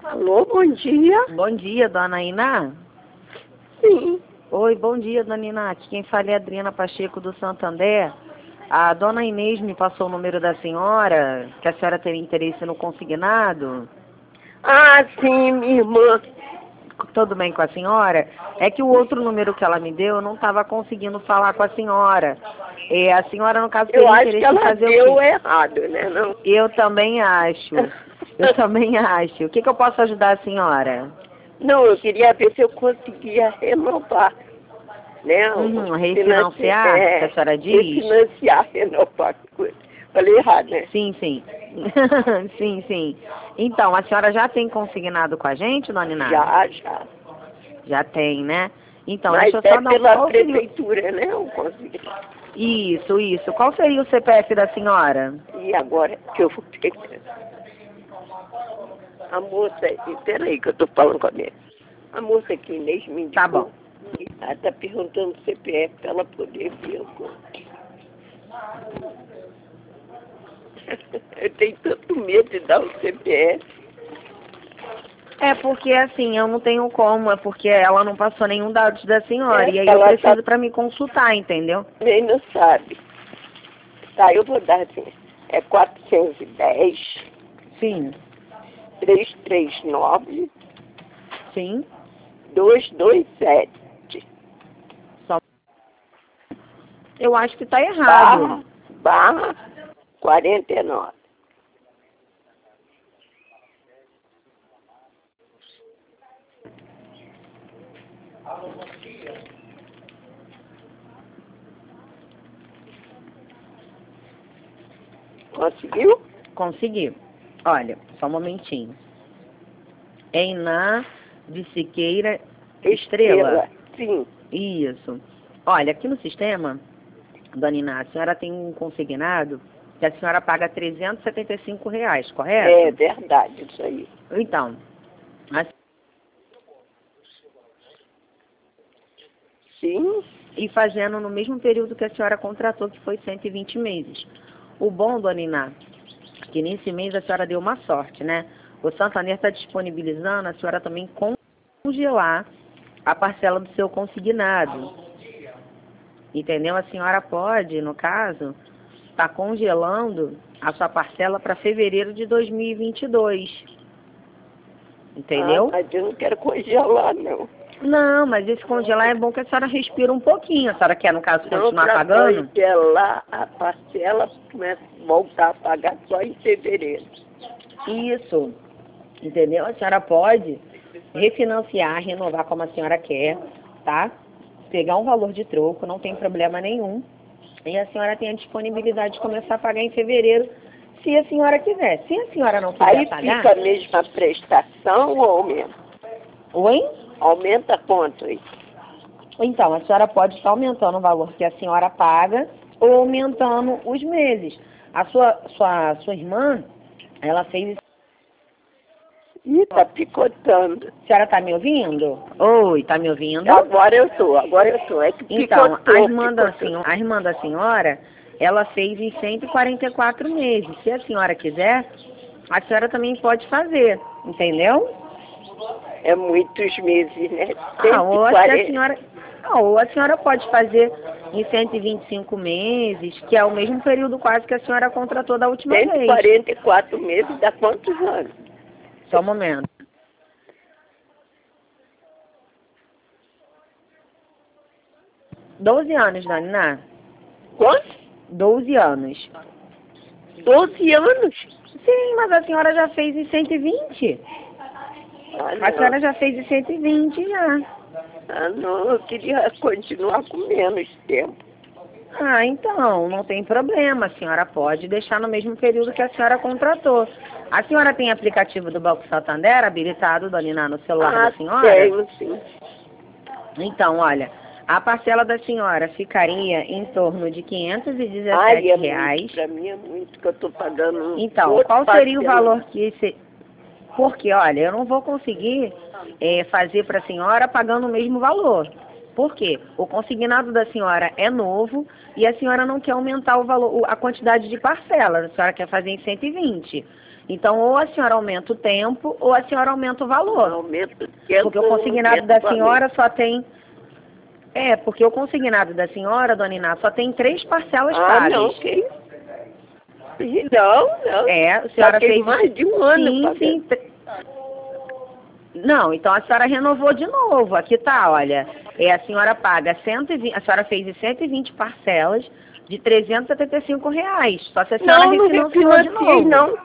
Alô, bom dia. Bom dia, dona Iná. Sim. Oi, bom dia, dona Iná. Aqui quem fala é a Adriana Pacheco do Santander. A dona Inês me passou o número da senhora, que a senhora teria interesse no consignado. Ah, sim, minha irmã. Tudo bem com a senhora? É que o outro número que ela me deu, eu não estava conseguindo falar com a senhora. A senhora, no caso, Eu teria acho interesse que em ela fazer o deu quê? errado, né? Não. Eu também acho. Eu também acho. O que eu posso ajudar a senhora? Não, eu queria ver se eu conseguia renovar, né? Refinanciar, que a senhora diz? Refinanciar, renovar. Falei errado, né? Sim, sim. Sim, sim. Então, a senhora já tem consignado com a gente, dona Inácia? Já. Já tem, né? Então, Mas deixa eu só dar pela qual seria prefeitura, né? Eu consegui. Isso. Qual seria o CPF da senhora? E agora que eu vou ter que... A moça, peraí que eu tô falando com a minha. A moça aqui, Inês, me indicou. Tá bom. Ela tá perguntando o CPF para ela poder ver. Eu tenho tanto medo de dar o CPF. É porque, assim, eu não tenho como, é porque ela não passou nenhum dado da senhora, e aí eu ela preciso para me consultar, entendeu? Nem não sabe. Tá, eu vou dar assim. É 410 Sim. 339 Sim. 227. Só... Eu acho que tá errado. Barra 49. Conseguiu? Consegui. Olha, só um momentinho. É Iná de Siqueira Estrela. Sim. Isso. Olha, aqui no sistema, dona Iná, a senhora tem um consignado que a senhora paga R$ 375, correto? É verdade, isso aí. Então, Sim. E fazendo no mesmo período que a senhora contratou, que foi 120 meses. O bom, dona Iná, que nesse mês a senhora deu uma sorte, né? O Santander está disponibilizando a senhora também congelar a parcela do seu consignado. Entendeu? A senhora pode, no caso, estar congelando a sua parcela para fevereiro de 2022. Entendeu? Mas eu não quero congelar, não. Não, mas esse congelar é bom que a senhora respira um pouquinho. A senhora quer, no caso, continuar pagando? Congelar a parcela, começa a voltar a pagar só em fevereiro. Isso. Entendeu? A senhora pode refinanciar, renovar como a senhora quer, tá? Pegar um valor de troco, não tem problema nenhum. E a senhora tem a disponibilidade de começar a pagar em fevereiro, se a senhora quiser. Se a senhora não quiser Aí pagar... fica a mesma prestação ou aumenta? Oi? Aumenta quanto aí? Então, a senhora pode estar aumentando o valor que a senhora paga ou aumentando os meses. A sua irmã, ela fez... Ih, tá picotando. A senhora tá me ouvindo? Oi, tá me ouvindo? Agora eu tô. É que Então, picotou. a irmã da senhora, ela fez em 144 meses. Se a senhora quiser, a senhora também pode fazer, entendeu? É muitos meses, né? Ou a senhora pode fazer em 125 meses, que é o mesmo período quase que a senhora contratou da última vez. 144 meses dá quantos anos? Só um momento. Doze anos, dona Iná. Quanto? 12 anos. 12 anos? Sim, mas a senhora já fez em 120. A senhora já fez em 120 já. Ah, não, eu queria continuar com menos tempo. Ah, então, não tem problema. A senhora pode deixar no mesmo período que a senhora contratou. A senhora tem aplicativo do Banco Santander habilitado, dona Iná, no celular da senhora? Tenho, sim. Então, olha, a parcela da senhora ficaria em torno de R$ 517. Para mim é muito que eu estou pagando. Então, qual seria o valor que... Porque, olha, eu não vou conseguir fazer para a senhora pagando o mesmo valor. Por quê? O consignado da senhora é novo e a senhora não quer aumentar o valor, a quantidade de parcelas. A senhora quer fazer em 120. Então, ou a senhora aumenta o tempo, ou a senhora aumenta o valor. Aumenta o tempo. Porque o consignado da senhora só tem... porque o consignado da senhora, dona Iná, só tem 3 parcelas pagas. Não, ok. Não. A senhora fez mais de um ano. Sim. Não, então a senhora renovou de novo. Aqui tá, olha. A senhora paga 120, a senhora fez 120 parcelas de R$375. Só se a senhora refinanciou de novo. Não.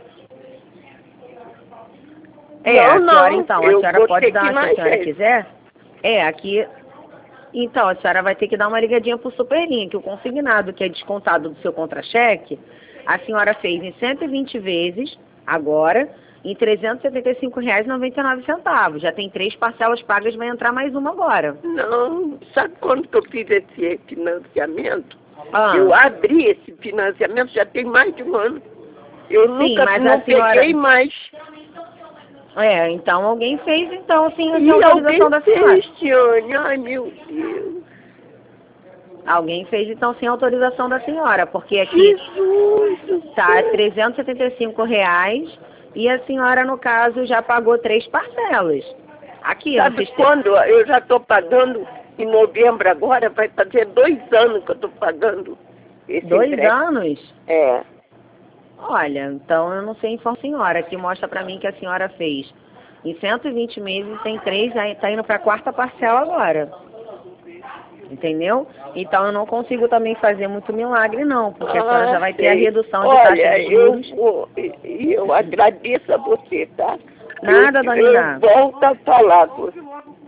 A senhora, então, a senhora pode dar, se a senhora quiser. Aqui. Então, a senhora vai ter que dar uma ligadinha pro Superlinha, que o consignado que é descontado do seu contra-cheque, a senhora fez em 120 vezes, agora, em R$375,99. Já tem 3 parcelas pagas, vai entrar mais uma agora. Não, sabe quando que eu fiz esse financiamento? Eu abri esse financiamento já tem mais de um ano. Eu nunca peguei mais. Então alguém fez, então, sim, a autorização da senhora. Ai, meu Deus. Alguém fez, então, sem autorização da senhora, porque aqui tá R$375 e a senhora, no caso, já pagou 3 parcelas. Aqui, sabe quando? Eu já estou pagando em novembro agora, vai fazer 2 anos que eu estou pagando esse 2 anos? Olha, então eu não sei informar a senhora. Aqui mostra pra mim que a senhora fez em 120 meses, tem 3, aí tá indo pra 4ª parcela agora. Entendeu? Então eu não consigo também fazer muito milagre não, porque a senhora já vai ter a redução de taxa de juros. Eu agradeço a você, tá? Nada, dona Iná. Eu volto a falar com você.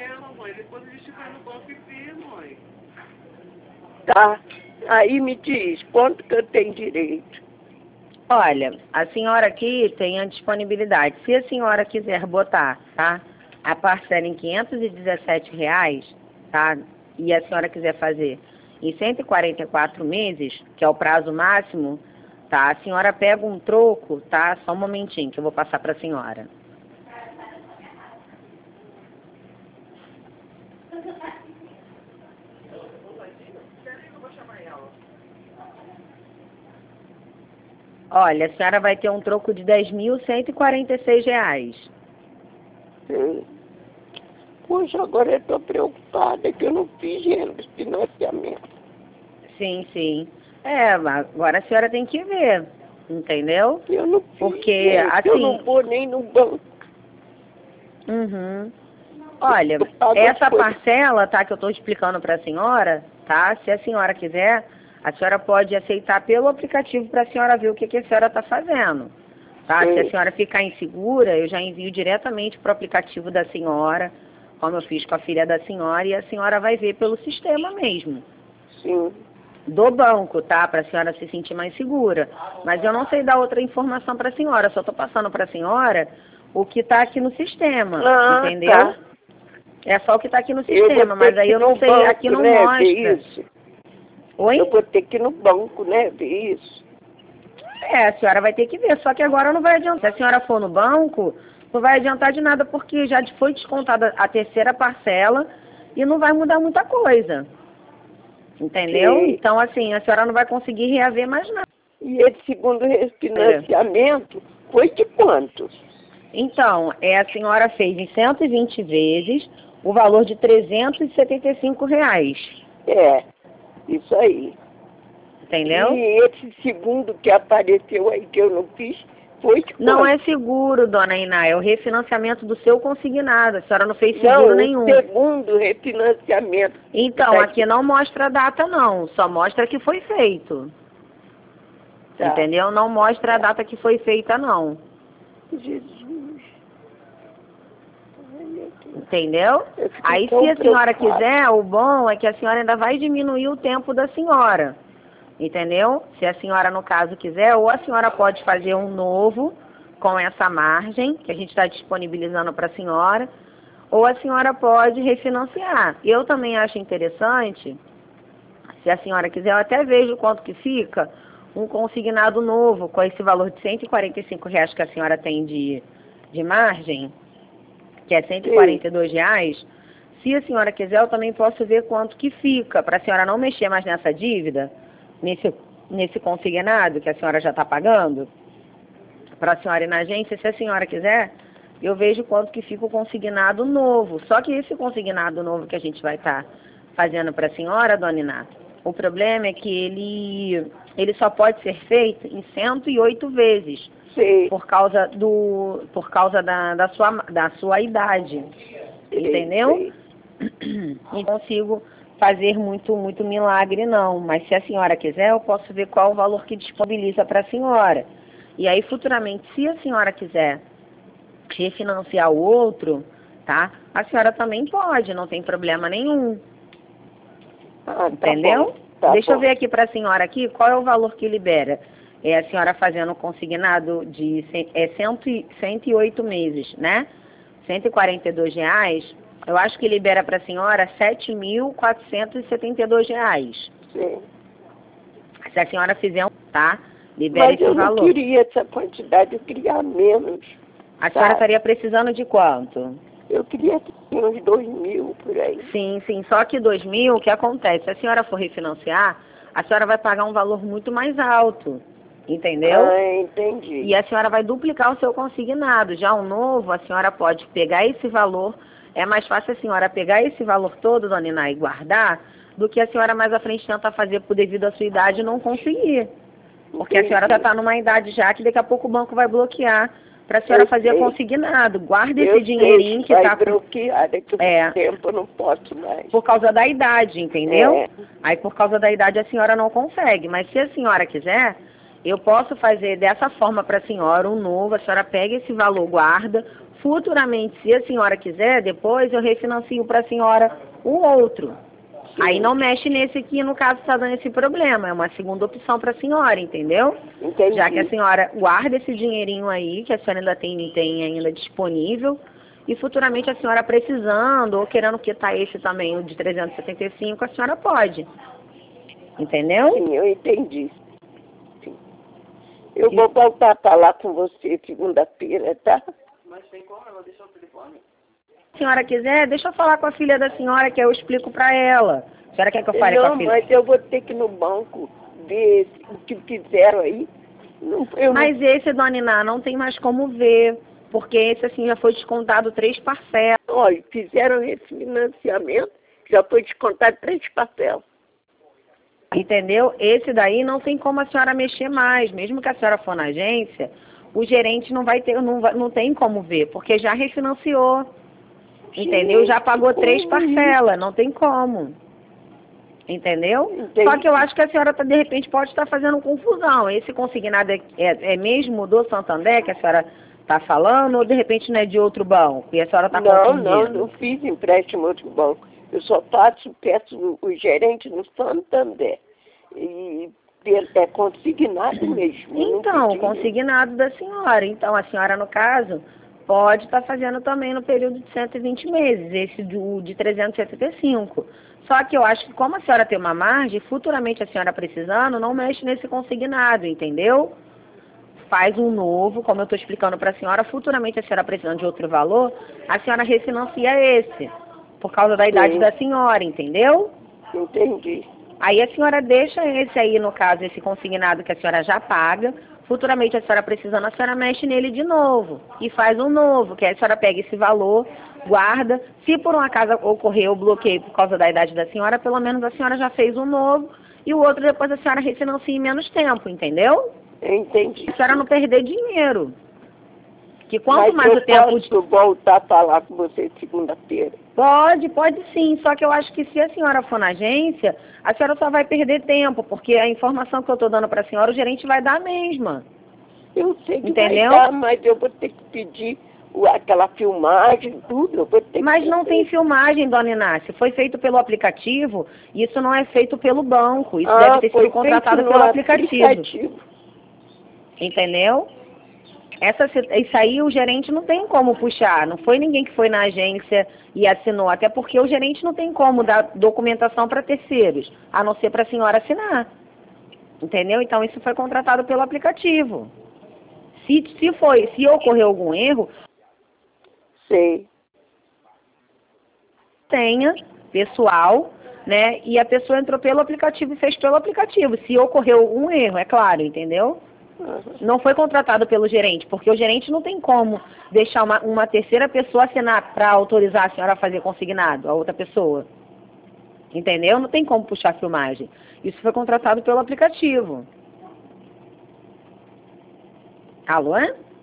Tá? Aí me diz, quanto que eu tenho direito? Olha, a senhora aqui tem a disponibilidade. Se a senhora quiser botar, tá? A parcela em R$517, tá? E a senhora quiser fazer em 144 meses, que é o prazo máximo, tá? A senhora pega um troco, tá? Só um momentinho que eu vou passar para a senhora. Olha, a senhora vai ter um troco de R$10.146. Poxa, agora eu estou preocupada que eu não fiz financiamento. Sim. Agora a senhora tem que ver, entendeu? Eu não fiz, porque assim... eu não vou nem no banco. Olha, essa parcela, tá, que eu estou explicando para a senhora, tá? Se a senhora quiser, a senhora pode aceitar pelo aplicativo para a senhora ver o que a senhora está fazendo. Tá? Se a senhora ficar insegura, eu já envio diretamente para o aplicativo da senhora, como eu fiz com a filha da senhora, e a senhora vai ver pelo sistema mesmo. Sim. Do banco, tá? Para a senhora se sentir mais segura. Mas eu não sei dar outra informação para a senhora, só estou passando para a senhora o que está aqui no sistema, entendeu? Tá. É só o que está aqui no sistema, mas aí eu não sei, banco, aqui não né, mostra. Isso. Oi? Eu vou ter que ir no banco, né, ver isso. A senhora vai ter que ver, só que agora não vai adiantar. Se a senhora for no banco, não vai adiantar de nada, porque já foi descontada a 3ª parcela e não vai mudar muita coisa. Entendeu? Sim. Então, assim, a senhora não vai conseguir reaver mais nada. E esse segundo financiamento foi de quanto? Então, a senhora fez em 120 vezes o valor de R$375. Isso aí. Entendeu? E esse segundo que apareceu aí que eu não fiz, foi de quanto? Não é seguro, dona Iná, é o refinanciamento do seu consignado. A senhora não fez seguro nenhum. Não, o segundo refinanciamento. Então, aqui não mostra a data não, só mostra que foi feito. Tá. Entendeu? Não mostra a data que foi feita não. Jesus. Entendeu? Aí se a senhora quiser, o bom é que a senhora ainda vai diminuir o tempo da senhora. Entendeu? Se a senhora, no caso, quiser, ou a senhora pode fazer um novo com essa margem, que a gente está disponibilizando para a senhora, ou a senhora pode refinanciar. Eu também acho interessante, se a senhora quiser, eu até vejo quanto que fica um consignado novo, com esse valor de R$145 que a senhora tem de margem, que é R$142. Se a senhora quiser, eu também posso ver quanto que fica, para a senhora não mexer mais nessa dívida, nesse consignado que a senhora já está pagando, para a senhora ir na agência, se a senhora quiser, eu vejo quanto que fica o consignado novo. Só que esse consignado novo que a gente vai estar fazendo para a senhora, dona Inácia, o problema é que ele só pode ser feito em 108 vezes. Sim. Por causa da sua idade. Entendeu? Não consigo fazer muito milagre, não. Mas se a senhora quiser, eu posso ver qual o valor que disponibiliza para a senhora. E aí, futuramente, se a senhora quiser refinanciar o outro, tá? A senhora também pode, não tem problema nenhum. Entendeu? Deixa eu ver aqui para a senhora aqui, qual é o valor que libera. A senhora fazendo consignado de 108 meses, né? R$142, eu acho que libera para a senhora R$7.472. Sim. Se a senhora fizer tá? Libera esse valor. Mas eu não queria essa quantidade, eu queria menos. A senhora estaria precisando de quanto? Eu queria uns 2.000 por aí. Sim, só que 2.000, o que acontece? Se a senhora for refinanciar, a senhora vai pagar um valor muito mais alto. Entendeu? Entendi. E a senhora vai duplicar o seu consignado. Já o novo, a senhora pode pegar esse valor. É mais fácil a senhora pegar esse valor todo, dona Iná, e guardar, do que a senhora mais à frente tenta fazer devido à sua idade e não conseguir. Porque a senhora já está numa idade já que daqui a pouco o banco vai bloquear para a senhora fazer consignado. Guarda esse dinheirinho que está bloqueado, daqui a tempo eu não posso mais. Por causa da idade, entendeu? Aí por causa da idade a senhora não consegue. Mas se a senhora quiser, eu posso fazer dessa forma para a senhora um novo, a senhora pega esse valor, guarda. Futuramente, se a senhora quiser, depois eu refinancio para a senhora o outro. Sim. Aí não mexe nesse aqui, no caso está dando esse problema. É uma segunda opção para a senhora, entendeu? Entendi. Já que a senhora guarda esse dinheirinho aí, que a senhora ainda tem ainda disponível, e futuramente a senhora precisando, ou querendo quitar esse também, o de 375, a senhora pode. Entendeu? Sim, eu entendi. Eu vou voltar a falar com você segunda-feira, tá? Mas tem como ela deixar o telefone? Se a senhora quiser, deixa eu falar com a filha da senhora, que eu explico pra ela. A senhora quer que eu fale com a filha? Não, mas eu vou ter que ir no banco ver o que fizeram aí. Mas esse, dona Iná, não tem mais como ver, porque esse, assim, já foi descontado 3 parcelas. Olha, fizeram esse financiamento, já foi descontado 3 parcelas. Entendeu? Esse daí não tem como a senhora mexer mais. Mesmo que a senhora for na agência, o gerente não tem como ver, porque já refinanciou. Entendeu? Já pagou 3 parcelas, não tem como. Entendeu? Entendi. Só que eu acho que a senhora, de repente, pode estar fazendo confusão. Esse consignado é mesmo do Santander que a senhora está falando, ou de repente não é de outro banco? E a senhora está confundindo? Não fiz empréstimo em outro banco. Eu só peço o gerente no Santander. E é consignado mesmo. Então, consignado da senhora. Então, a senhora, no caso, pode estar fazendo também no período de 120 meses, esse de 375. Só que eu acho que como a senhora tem uma margem, futuramente a senhora precisando, não mexe nesse consignado, entendeu? Faz um novo, como eu estou explicando para a senhora, futuramente a senhora precisando de outro valor, a senhora refinancia esse. Por causa da idade da senhora, entendeu? Entendi. Aí a senhora deixa esse aí, no caso, esse consignado que a senhora já paga. Futuramente a senhora precisando, a senhora mexe nele de novo. E faz um novo, que aí a senhora pega esse valor, guarda. Se por um acaso ocorrer o bloqueio por causa da idade da senhora, pelo menos a senhora já fez um novo. E o outro depois a senhora refinancia em menos tempo, entendeu? Entendi. A senhora não perder dinheiro. Que quanto mais o tempo... Mas eu posso voltar a falar com você segunda-feira? Pode sim, só que eu acho que se a senhora for na agência, a senhora só vai perder tempo, porque a informação que eu estou dando para a senhora, o gerente vai dar a mesma. Eu sei que entendeu? Vai dar, mas eu vou ter que pedir aquela filmagem, tudo. Eu vou ter mas não tem filmagem, dona Inácia. Foi feito pelo aplicativo, isso não é feito pelo banco. Isso deve ter sido contratado pelo aplicativo. Entendeu? Isso aí o gerente não tem como puxar. Não foi ninguém que foi na agência e assinou. Até porque o gerente não tem como dar documentação para terceiros, a não ser para a senhora assinar. Entendeu? Então isso foi contratado pelo aplicativo. Se ocorreu algum erro, sei. Tenha pessoal, né? E a pessoa entrou pelo aplicativo e fez pelo aplicativo. Se ocorreu um erro, é claro, entendeu? Não foi contratado pelo gerente, porque o gerente não tem como deixar uma terceira pessoa assinar para autorizar a senhora a fazer consignado, a outra pessoa. Entendeu? Não tem como puxar a filmagem. Isso foi contratado pelo aplicativo. Alô?